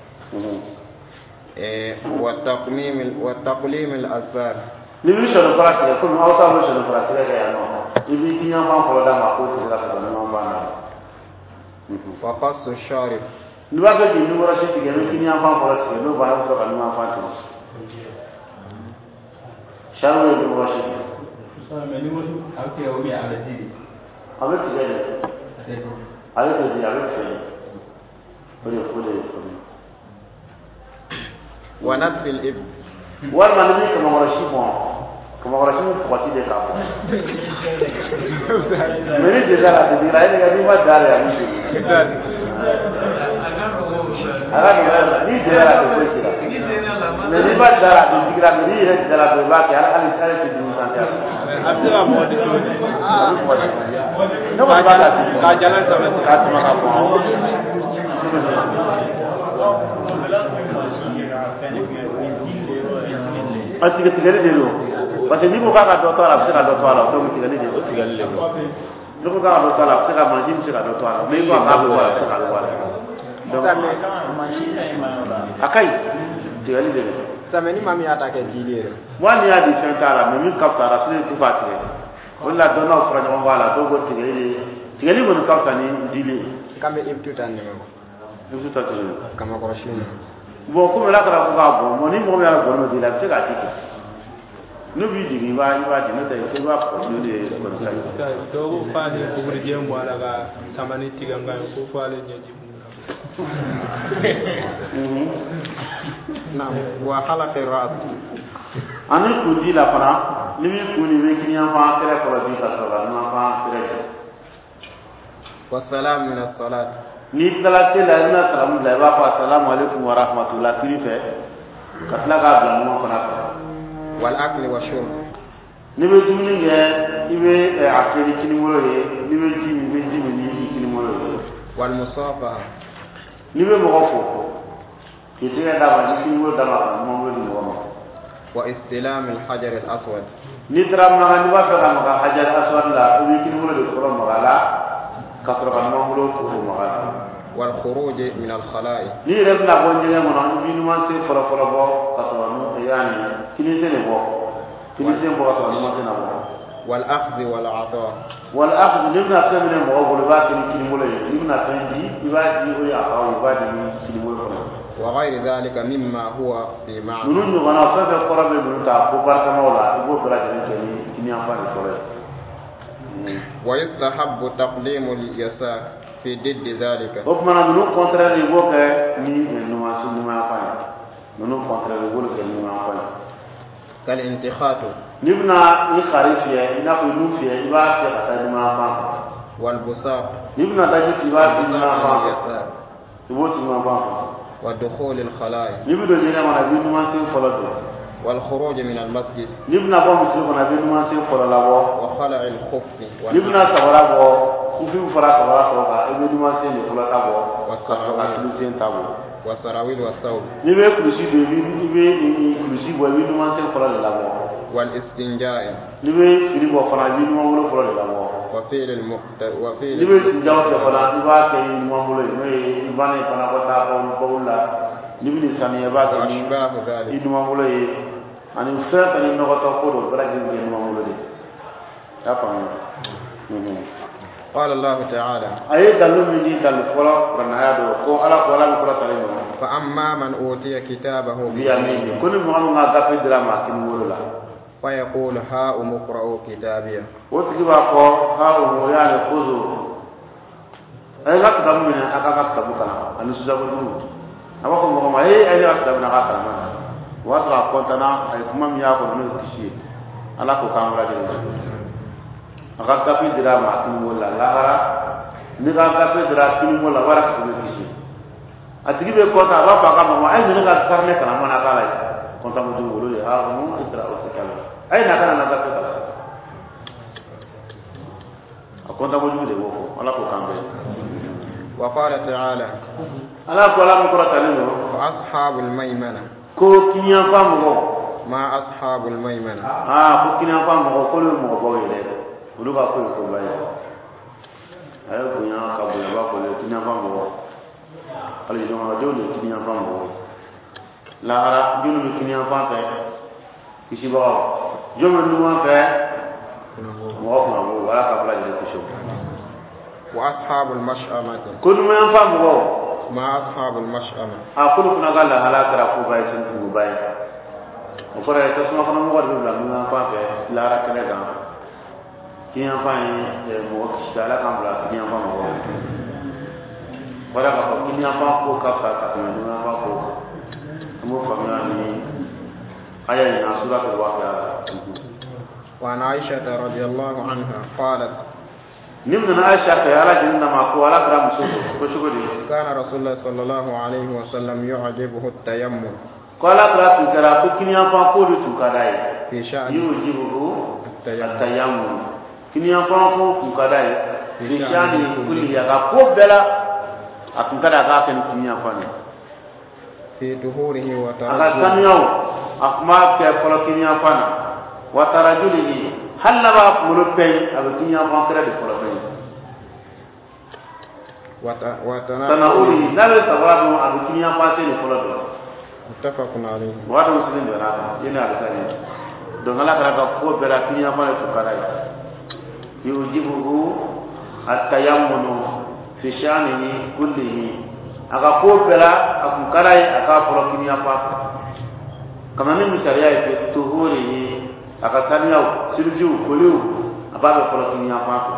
[SPEAKER 2] wa taqmim wa taqlim al azfar.
[SPEAKER 1] Ni bɛ sɔrɔ fara tigɛ komi aw ta bɛ sɔrɔ fara tigɛ kɛ yan nɔ i bɛ kiniyanfan fɔlɔ d'a ma k'o tigɛ ka sɔrɔ numanfan na.
[SPEAKER 2] wa qassu sharib.
[SPEAKER 1] Ni b'a fɛ k'i numero si tigɛ i bɛ kiniyanfan fɔlɔ tigɛ n'o banna i bɛ sɔrɔ ka numanfan tigɛ. Sariya ye numero si tigɛ. A bɛ tigɛ de. A bɛ tigɛ de. A bɛ tigɛ de a bɛ tigɛ de. O de o de ye o de ye.
[SPEAKER 2] wa natfi al ibn.
[SPEAKER 1] walima ni bɛ kamakɔrɔ si bɔn kamakɔrɔ si bɛ fɔgɔti de k'a bɔ. mais ni jeli la a tɛ digi la e ni ka n'i ma da de a bɛ sigi. ala ni ni de la ko kira mais ni ba dara do digra ni re de la do ba ke ala ala ala ti dum san ya
[SPEAKER 3] abdira mo de
[SPEAKER 1] no ba la
[SPEAKER 3] ka jalan sama
[SPEAKER 1] ka sama ka ko ati ke tigale de lo parce que ni ko ka ka do to ala se ka do to ala to mi tigale de o tigale le no ko ka do to ala se ka manji se ka do to ala mais ko ka do ala se ka do ala donc akai tigale de
[SPEAKER 2] sameni mami atake dilere
[SPEAKER 1] wani ya di sentara mais mi kapta rasul ti fatire wala do na fura no wala do go tigale tigale mo kapta ni dile
[SPEAKER 2] kambe ibtutan ne mo
[SPEAKER 1] ibtutan
[SPEAKER 2] kama korashini
[SPEAKER 1] bon comme la kara ko ka bon mo ni mo ya go no dila se ka tike no bi digi ba yi ba di no te ko ba ko ni le ko sa
[SPEAKER 3] do go fa ni ko buri je mo ala ga samani tiga ngai ko fa le nyaji
[SPEAKER 2] na wa halaqi ras
[SPEAKER 1] ani ku di la fara ni mi ku ni be kini fa tere ko bi ka so la ma fa tere
[SPEAKER 2] wa salam min as-salat
[SPEAKER 1] ni tala te la na salam la ba fa assalamu alaikum wa rahmatullah kiri fe katla ga bla mo ko na
[SPEAKER 2] wal akli wa shurb
[SPEAKER 1] ni be jumni nge ibe akeli kini mo re ni be jimi be jimi ni kini mo re
[SPEAKER 2] wal musafa
[SPEAKER 1] ni be mo ko ki te da ba ni kini mo da ma mo mo ni mo
[SPEAKER 2] wa istilam al hajar al aswad
[SPEAKER 1] ni tram na ni ba fa ma hajar aswad la ibe kini mo re ko mo gala kasra kan mo mo ko mo gala
[SPEAKER 2] wal khuruj min al khala'i
[SPEAKER 1] ni rebna bo njene mo na bi nu man se foro foro bo kasra no yani kini se ne bo kini se bo kasra no ma se na bo
[SPEAKER 2] wal akhdh wal ata
[SPEAKER 1] wal akhdh libna kamina mo bo ba kini kini mo le libna tandi ibadi o ya ha ibadi ni kini mo ko
[SPEAKER 2] wa ghayr dhalika mimma huwa fi ma'na
[SPEAKER 1] nunu no na fa fa qarabe bu ta ko barka mawla ibo bra kini kini amfani ko le
[SPEAKER 2] wa yustahabbu taqdim al yasar fi didd dhalika
[SPEAKER 1] hukmana nunu contraire ibo ke ni no ma su no ma fa nunu contraire ibo ke ni ma fa
[SPEAKER 2] kal intikhatu
[SPEAKER 1] libna ni kharifiya ina ko nufiya iba ke ta ni ma fa
[SPEAKER 2] wal busaq
[SPEAKER 1] libna daji iba ni ma fa ibo ti ma fa
[SPEAKER 2] wa dukhul al khala'i
[SPEAKER 1] libdo ni ma na bi nu ma se folado
[SPEAKER 2] wal khuruj min al masjid
[SPEAKER 1] libna ba muslimu na bi nu ma se folala bo
[SPEAKER 2] wa khala'i al khuff
[SPEAKER 1] libna sabara bo kufi fara sabara ko ka ibe nu ma se ni folata bo
[SPEAKER 2] wa
[SPEAKER 1] sarawil sen tabo
[SPEAKER 2] wa sarawil wa thawb
[SPEAKER 1] libe kulusi de bi ibe ni kulusi bo bi nu ma se folala bo
[SPEAKER 2] wal istinja'i
[SPEAKER 1] libe fili bo fara bi nu ma wolo folala bo
[SPEAKER 2] wa fi'l al muqta wa fi'l
[SPEAKER 1] libe tinjaw ke fara iba ke ni ma wolo ni ibane fara ko ta ko ko la libe ni samiya ba ke ni
[SPEAKER 2] ashbahu dhalika
[SPEAKER 1] idu ma wolo yi ani fɛn fɛn nɔgɔ tɔ ko don bɛɛ lajɛlen bɛ ɲuman wolo de y'a faamuya.
[SPEAKER 2] قال الله تعالى
[SPEAKER 1] أي دلو من دي دلو فلا رنايا دو كو على فلا من فلا تلين
[SPEAKER 2] فأما من أوتي كتابه
[SPEAKER 1] بيمينه كل ما هو ما دافع دراما كم ولا
[SPEAKER 2] فيقول ها أمقرأ كتابي
[SPEAKER 1] وتجيب أقوى ها أمو يعني خذوا أي لا تدام من أكاك تبوكنا أنا سجابو دو أما كم كم أي أي لا تدام من أكاك تبوكنا وأسرع كونتنا أي كم من يأكل من الكشي على كو كامرا جل aga gafi dira ma kini mola lahara ni ga gafi dira kini mola wara ko be kisi atigi be ko ta ba ba ka ma ay ni ga karne kana mana kala ko ta mu du wolo ha mu isra o sakala ay na kana na gafi ta ko ta mu du de wo ala ko kambe
[SPEAKER 2] wa qala ta'ala
[SPEAKER 1] ala ko la mu ko ta lino
[SPEAKER 2] fa ashabul maymana
[SPEAKER 1] ko kinya fa mo
[SPEAKER 2] ma ashabul maymana
[SPEAKER 1] ah ko kinya fa mo ko lo mo ko ile olu ka ko ko ba ye ayo bonya ka bonya ba ko le tinya fa mo ali do ma do le tinya fa mo la ara junu mi tinya fa ka kisi ba jo me nu ma ka mo ko ma mo wala ka bla je ko sho
[SPEAKER 2] wa ashabul mash'amati
[SPEAKER 1] ko nu ma fa mo
[SPEAKER 2] ma ashabul mash'ama
[SPEAKER 1] a ko kuna ga la hala kara ko ba sin ko ba ye o fara ta suma kana mo wa do la nu ma fa ka la ara kene ga kiyan fa ye mo sala kan bla kiyan fa mo wala ka ko kiyan fa ko ka fa ka mo na fa ko mo fa ma ni aya na sura al waqi'a
[SPEAKER 2] wa Aisha radhiyallahu anha qalat
[SPEAKER 1] نمنا عائشة على جنة ما قوى لا كرام سوسو وشكري
[SPEAKER 2] كان رسول الله صلى الله عليه وسلم يعجبه التيمم
[SPEAKER 1] قال كرا تكرا كنيا فاقول تكراي
[SPEAKER 2] في شأن
[SPEAKER 1] يعجبه التيمم كنيا فاقول تكراي في شأن كل يغفو بلا أكنكرا كاكن كنيا فاني
[SPEAKER 2] في طهوره وترجله
[SPEAKER 1] أكسانيو أكما كفلا كنيا فانا وترجله هل نبا ملوكي أبو كنيا فانكرا دفلا فاني تناوله نبي سبرادو أبو كنيا فانسي دفلا فاني
[SPEAKER 2] متفق عليه.
[SPEAKER 1] وهذا مسلم بنا ينا بساني دون الله كذا كفو بلا كنيا فاني تكراي يعجبه التيمم في شأنه كله أكفو بلا أكمكراي أكفو كنيا فاني كما من مسريا في طهوره أكثرناو سرجو كلو أباب فلكنيا فاني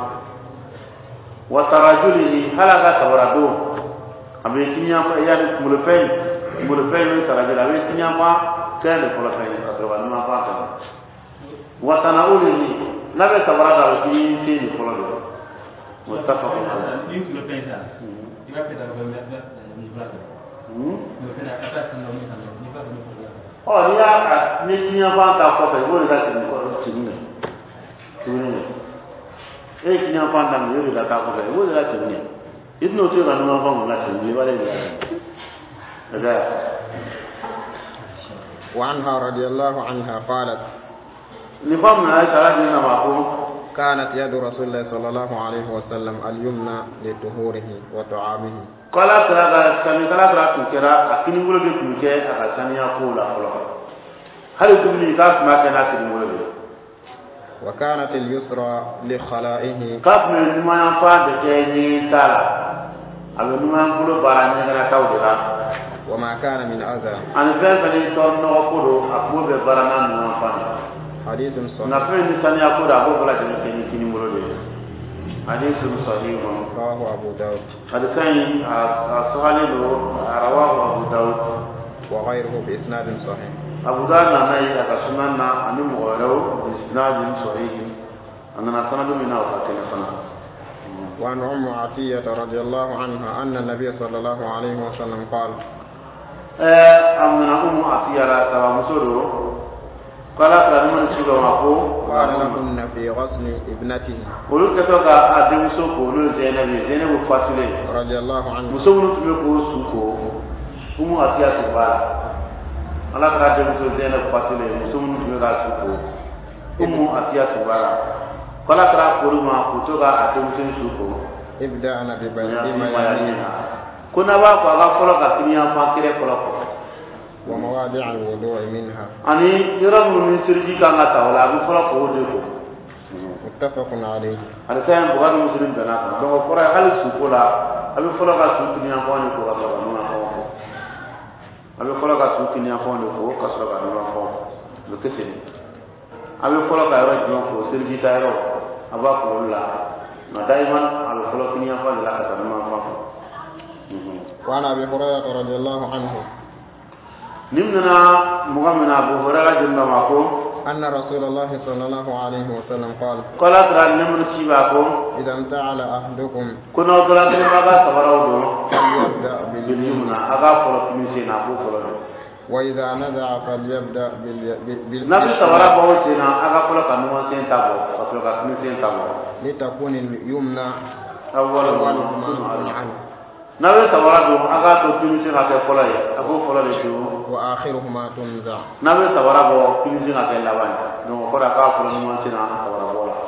[SPEAKER 1] وترجله هلا تبردو أبي كنيا فاني يعني ملفين ملفين من ترجل أبي كنيا فاني كان فلكنيا كتبنا فاني وتناوله نبي تبرد أبي كنيا فاني متفق oh dia kan ni ni apa tak apa boleh dah sini kau sini sini eh ni apa nak ni boleh tak apa boleh dah sini itu tu kan nama orang nak sini boleh dah ada
[SPEAKER 2] وعنها رضي الله عنها قالت
[SPEAKER 1] نفهم عائشة رضي الله عنها
[SPEAKER 2] كانت يد رسول الله صلى الله عليه وسلم اليمنى لطهوره وطعامه
[SPEAKER 1] قال ترى كم كلا ترى تكرا أكيد يقول لك تكرا أكثر يقول أقوله هل تقولي كاف ما كان أكيد يقول لك
[SPEAKER 2] وكانت اليسرى لخلائه
[SPEAKER 1] كاف من ما ينفع بكيني تلا أبو ما يقول باراني كنا تودلا
[SPEAKER 2] وما كان من أذى
[SPEAKER 1] أنا فين فني تون نقوله أقول ببارانا ما ينفع
[SPEAKER 2] حديث صحيح
[SPEAKER 1] نفهم نساني أقول أقول بلا جنة كيني كيني مولود حديث صحيح
[SPEAKER 2] رواه أبو داود
[SPEAKER 1] هذا ثاني الصحيح رواه أبو داود
[SPEAKER 2] وغيره بإسناد صحيح
[SPEAKER 1] أبو داود نعي أكسمنا أن مغيره بإسناد صحيح أننا سند منه وقتنا سند.
[SPEAKER 2] وعن أم عطية رضي الله عنها أن النبي صلى الله عليه وسلم قال
[SPEAKER 1] أمنا أم عطية لا ترى مسوره قال كلمة سورة ماكو
[SPEAKER 2] قال لهن في غسل ابنته
[SPEAKER 1] ولو كتوكا أدم سوكو لو زينب زينب فاتلة
[SPEAKER 2] رضي الله عنه
[SPEAKER 1] مسوم تمكو سوكو أم عطية سبحان الله كلا أدم سو زينب فاتلة مسوم تمكو سوكو أم عطية سبحان قال كلا كلمة كتوكا أدم سوكو
[SPEAKER 2] ابدأنا بما يليها
[SPEAKER 1] كنا باكو أغفر كتنيا فاكرة كلاكو
[SPEAKER 2] ومواضع الوضوء منها
[SPEAKER 1] أني يرى من سرجي كان تاولا بفلا قوديكو
[SPEAKER 2] متفق عليه.
[SPEAKER 1] هذا كان بغادر مسلم بناكم دعوا فرا هل سوكولا أبي فلا كسوكني أفاني كو كسر كانوا أفاني أبي فلا كسوكني أفاني كو كسر كانوا أفاني بكسر أبي فلا كيروج يوم كو سرجي تايرو أبا كولا ما دائما أبي فلا كني أفاني لا كسر كانوا أفاني.
[SPEAKER 2] وعن أبي هريرة رضي الله عنه
[SPEAKER 1] نمنا مغمنا أبو هريرة جل معكم
[SPEAKER 2] أن رسول الله صلى الله عليه وسلم قال
[SPEAKER 1] قال ترى نمر شيباكم
[SPEAKER 2] إذا امتعل أحدكم
[SPEAKER 1] كنا وصلنا إلى ما سبراودو
[SPEAKER 2] فليبدأ
[SPEAKER 1] باليمنى أغافر من سينا أبو فلان
[SPEAKER 2] وإذا نزع فليبدأ بال
[SPEAKER 1] نبي سبرا بوسينا أغافر كنوان سين تابو أفلو كنوان سين تابو
[SPEAKER 2] لتكون اليمنى
[SPEAKER 1] أول
[SPEAKER 2] ما
[SPEAKER 1] ما
[SPEAKER 2] عنه
[SPEAKER 1] نبي سبرا دو أغافر كنوان سين أكل فلاي أبو فلان يجوا
[SPEAKER 2] وآخرهما تنزع
[SPEAKER 1] نبي سبرا بو كنوان سين أكل لبان نو كذا أغافر كنوان سين سبرا بولا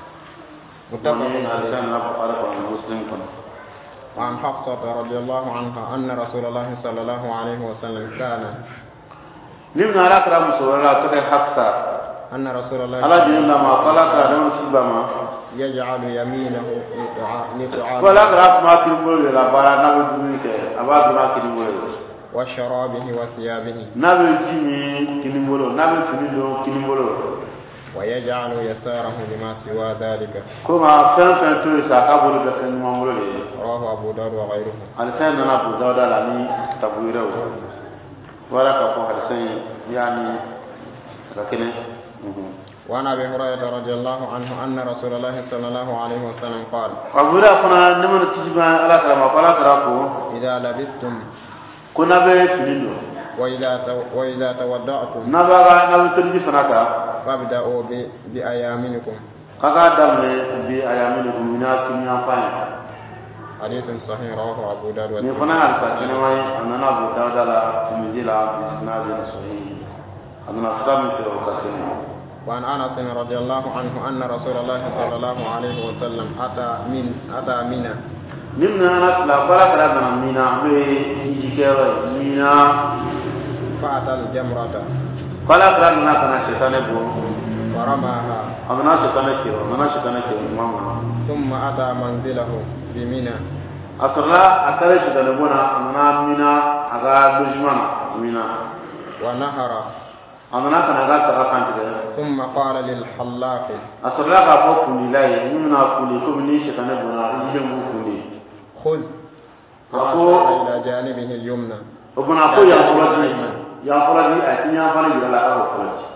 [SPEAKER 2] متفق
[SPEAKER 1] عليه. مسلم كنا.
[SPEAKER 2] وعن حفصة رضي الله عنها أن رسول الله صلى الله عليه وسلم كان
[SPEAKER 1] نمنا على كلام سورة لا تكن حفصة
[SPEAKER 2] أن رسول الله
[SPEAKER 1] على جنة ما قال كلام سبما
[SPEAKER 2] يجعل يمينه لطعام
[SPEAKER 1] ولا كلام ما تقول لا بارا نبي دميك أبا دماغ كنيمولو
[SPEAKER 2] وشرابه وثيابه
[SPEAKER 1] نبي جيمي كنيمولو نبي كنيمولو كنيمولو
[SPEAKER 2] ويجعل يساره لما سوى ذلك
[SPEAKER 1] كما فن فن تويسا قبل بكن مولو
[SPEAKER 2] رواه أبو داود وغيره.
[SPEAKER 1] علشان أنا أبو داود لاني تبويره ولا كفو علشان يعني لكن
[SPEAKER 2] وعن أبي هريرة رضي الله عنه أن رسول الله صلى الله عليه وسلم قال
[SPEAKER 1] أبو هريرة كنا نمر تجمع على كلام قال كراكو
[SPEAKER 2] إذا لبستم
[SPEAKER 1] كنا بفنينو
[SPEAKER 2] وإذا وإذا تودعتم
[SPEAKER 1] نبغى نبغى تجي فناكا
[SPEAKER 2] فابدأوا بأيامنكم
[SPEAKER 1] كذا دم بأيامنكم من الدنيا فاين
[SPEAKER 2] حديث صحيح رواه أبو داود
[SPEAKER 1] من فنا ألفا كنما أننا أبو داود لا تمجيلا بسناد صحيح أننا خدام في وقتنا.
[SPEAKER 2] وعن أنس رضي الله عنه أن رسول الله صلى الله عليه وسلم أتى من أتى منا
[SPEAKER 1] من أنس لا فرق لنا منا بيجيكوا منا
[SPEAKER 2] فأتى الجمرة
[SPEAKER 1] قال أكرمنا كنا شيطان بو
[SPEAKER 2] ورماها
[SPEAKER 1] أمنا شيطان كيرو أمنا شيطان كيرو ماما
[SPEAKER 2] ثم أتى منزله بمنى
[SPEAKER 1] أصلا أكره شيطان بونا أمنا منا أغا دجمانا منا
[SPEAKER 2] ونهر
[SPEAKER 1] أمنا كنا أغا تغاقان تغير
[SPEAKER 2] ثم قال للحلاق
[SPEAKER 1] أصلا أغا فوقني لاي منا فولي كبني شيطان بونا يجب فولي
[SPEAKER 2] خذ فأشار إلى جانبه اليمنى
[SPEAKER 1] وبنا أقول يا فرجي يا فرجي أتني يا فرجي لا أقول فرجي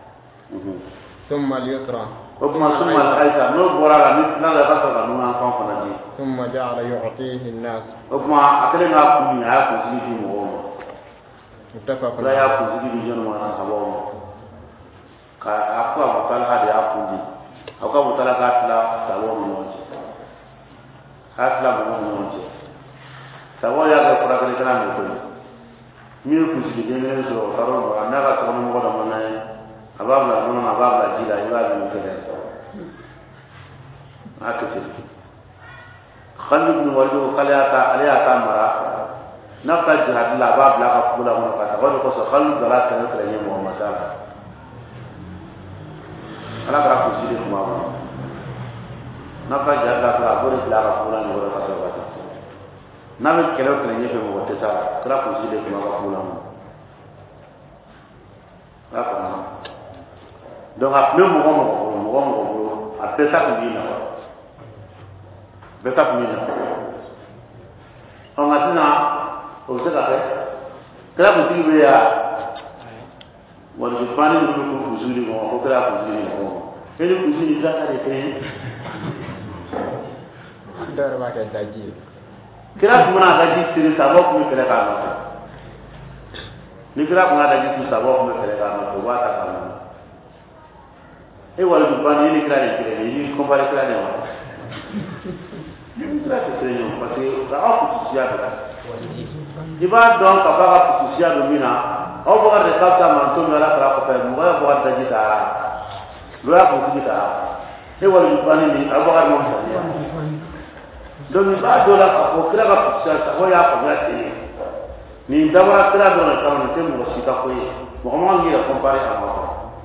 [SPEAKER 2] ثم اليسرى
[SPEAKER 1] وبنا ثم الأيسر نو برا لا مثل لا تفعل نونا كم فرجي
[SPEAKER 2] ثم جعل يعطيه الناس
[SPEAKER 1] وبنا أكلنا كوني أكل سيدي مهم
[SPEAKER 2] متفق
[SPEAKER 1] لا يأكل سيدي بيجون ما نسبهم كأكوا بطل هذا يأكل دي أكوا بطل كاتلا سووا منوج كاتلا منوج سووا يا كفر كذي كنا نقول ميو كوسي دينه سو كارون بقى ناقة كمان مقعد مناي أبغى لا منا أبغى لا جيلا يبغى يمكنه أكثر خالد بن وليد وقال يا تا عليها كامرا نقطة جهاد لا باب لا قبول ولا كذا ولا قصة خالد ولا كذا كذا يوم محمد صلى الله عليه وسلم ما هو نقطة جهاد لا قبول لا قبول ولا كذا ولا نبي كلام كلام يفهم وتسا كلا كوزيل كما قبولهم لا كنا donc après mo mo mo mo mo après ça qu'on dit là beta qu'on dit là on a dit là au ça fait kala ko ti be ya wala ko fani ko ko kuzuli ko ko kala kuzuli ko ele kuzuli za ka de te
[SPEAKER 2] dar ba ka daji
[SPEAKER 1] kira kuma na daji siri sabo kuma kala ka ma ni kira kuma na daji siri sabo kuma kala ka ma to wa ta ka ma e wala du bani ni kira ni kira ni ko ba kira ni wa ni kira te te ni parce que ka aku sia da iba don ka ba ka sia do mina o ba de ka ta man to mala ka ko pe mo ba ba daji ta lo ya ko ti ta e wala du bani ni aba mo ta donc ba do la ko kira ka sia ta ko ya ko ya ti ni dabara kira do na ka mo te mo si ka ko yi mo mo ngi la comparer à moi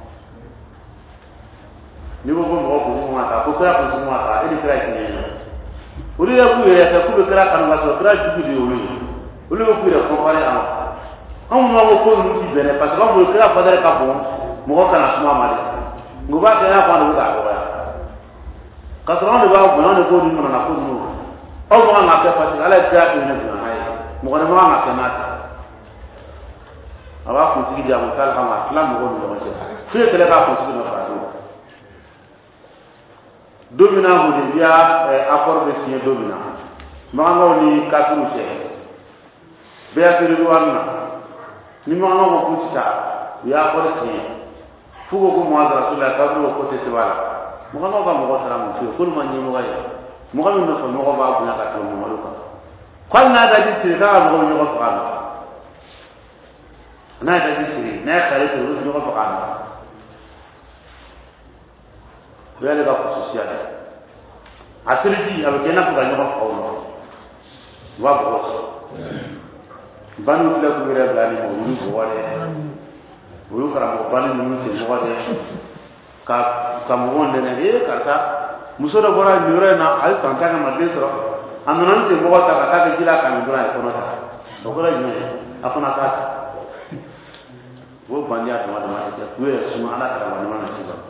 [SPEAKER 1] ni bo bo mo ko mo ta ko kira ko mo ta e di kira ti ni uri ya ku ya ta ku kira kan ma so kira ju di uri uri ko ku ya comparer à moi on mo ko ni ti bene parce que on kira fa dare ka bon mo ko kana suma ma de ngo ba ka ya fa no ga ko ya ka so on de ba ko no ko ni mo na ko ni o mo na ka fa ti ala kira ni na na ai mo ko mo na ka na aba ku ti di amu kala ma la mo ko ni mo se fi kele ka ko ti no fa do domina ho de via accord de signé domina ma ngo ni ka tu se be a ke do anna ni ma ngo ko ti ta ya ko de signé fu ko mo azra sula ka do ko te wala mo ngo ba mo ko tara mo fi ko ma ni mo ga ya mo ga no so mo ko ba bu na ka to mo lo ka ko na da di ti ka mo ko ko fa na da di ti na khare to ru ko fa na bele ba ko social asirji abekena ko ganyo ko ko wa bo banu tla ko re gani mo ni ko wale wo kara mo banu ni se mo wale ka ka mo wonde ne e karta musodo bora nyure na al tanta na madde so anan se mo wata ka ka jila kan dura ko no ta to ko la ni afuna ka wo banya to ma ma ta ku e suma ala ka ma ma ci ba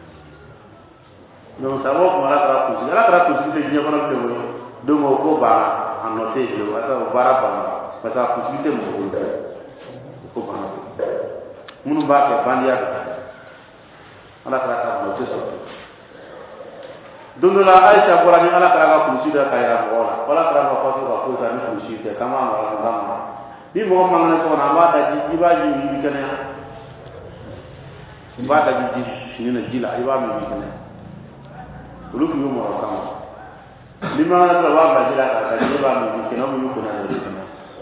[SPEAKER 1] donc ça va pour la trappe la trappe c'est bien qu'on a fait de mon ko ba annoter le ata bara ba parce que possibilité mo ko ko ba munu ba ke bandia ala kala ka mo tso dunula aisha bora ni ala kala ka kursi da kaya bola wala kala ka ko ka ko ta ni kursi te kama ma ngama bi mo mangane ko na ba da ji ba ji bi kana ba da ji ji ni na jila iba mi bi kana lu ki mo ra kama lima na ba ba jila ka ka ji ba mi bi kana mu ko na ni kana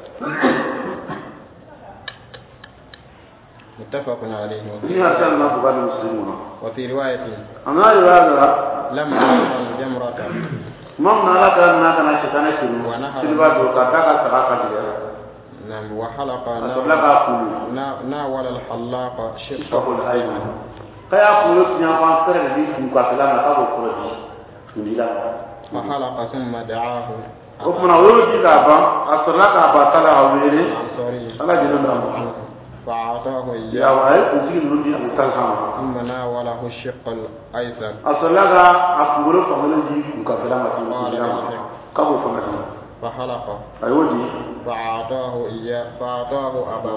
[SPEAKER 2] متفق عليه. وفي رواية لما نحر الجمرة نعم وحلق ناول الحلاق شقه الأيمن فحلق ثم دعاه فأعطاه إياه ثم ناوله الشق الأيسر فحلق فأعطاه إياه فأعطاه أبا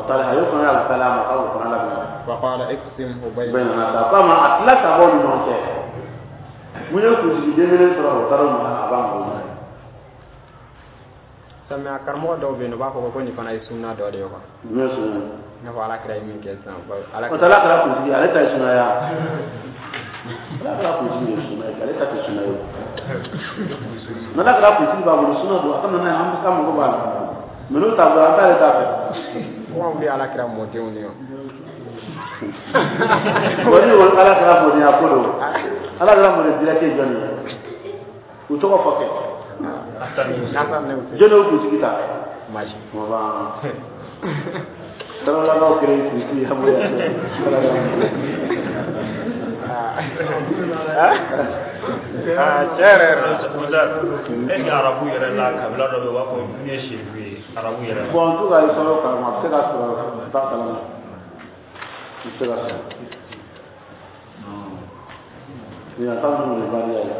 [SPEAKER 2] فقال اقسمه بيننا سمع كرمو دو بينو باكو كوني فانا يسونا دو ديو na wala kira min ke san ba ala kira kira ku ji ala ta suna ya ala kira ku ji suna ya ala ta suna yo na la kira ku ji ba bu suna do akan na ham ka mo ba menu ta ba ta ta fe ko bi ala kira mo de unio wani wal ala kira mo de akodo ala kira mo de direct joni u to ko foke na sa ne jono ku ji kita maji mo ba Kalau lama kira itu kamu ya. Ah, cerer. Eh, Arabu ya lah. Kabla ada bawa pun punya syirik. Arabu ya. Bukan tu kalau soal kalau macam kita soal tak salah. Kita rasa. Ni apa pun boleh bagi ya.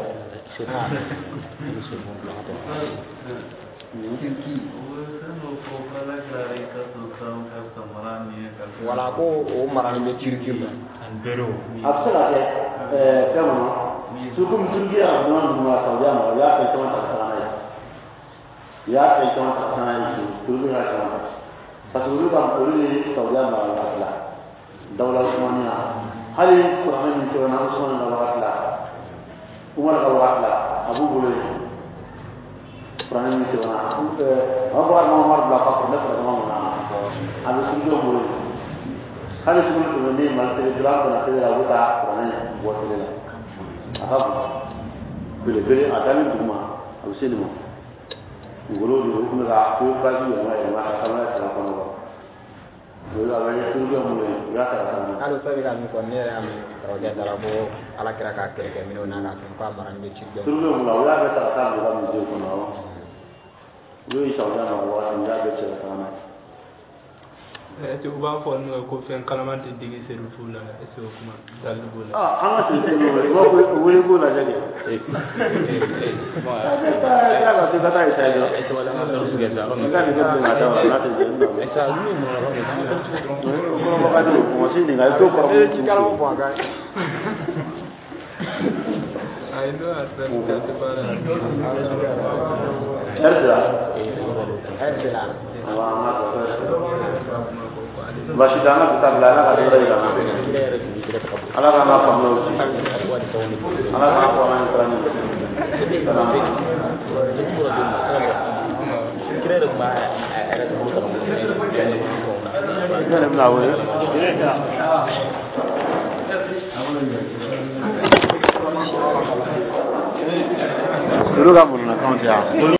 [SPEAKER 2] Wala ko o marani be cirki ba andero afsala ke eh kama sukum turgi a non ma saudiya ma ya kai ton ta sana ya kai ton ta sana turgi ha sana pasuru ba turgi saudiya ma la la dawla usmaniya hali qur'an ni to na usman na wa la umar ka wa la abu bulay qur'an ni to na abu umar la fa ko na ma na abu sunjo bulay hali sunu to ne mal te dran ko na te la wuta qur'an bo te la ahabu bele bele adami duma abu sinu ngolo do ko na ko ka ji ya ma ma ka ma ta ko no do la ya sunjo bulay ya ta ta alu sabi ka mi ko ne ya mi ro ga dara bo ala kira ka ke ke mi no na na ko maran be ci do sunjo bulay ya ga ta ta do mi ko no yo isa ya ma wa ya ga ci ta na
[SPEAKER 3] ete uba fo no ko fen kalamante digi seru tula ese o kuma dal bola
[SPEAKER 1] ah anga se se no ko ko wuri ko la jage eh eh ma ya ga se kata isa yo ese wala ma do suge sa ro ga ni ga ma ta na te no esa ni mo ro ko ko ba do ko si ni ga ko ko ci kala mo bo ga ai do asa ka te para erda erda wa ma Basidana kita belana ada dari sana. Ala kana pamlo. Ala kana pamlo kerana. Kira ada bah ada tu kalau. Ini mana awal? Dulu kamu nak kau siapa?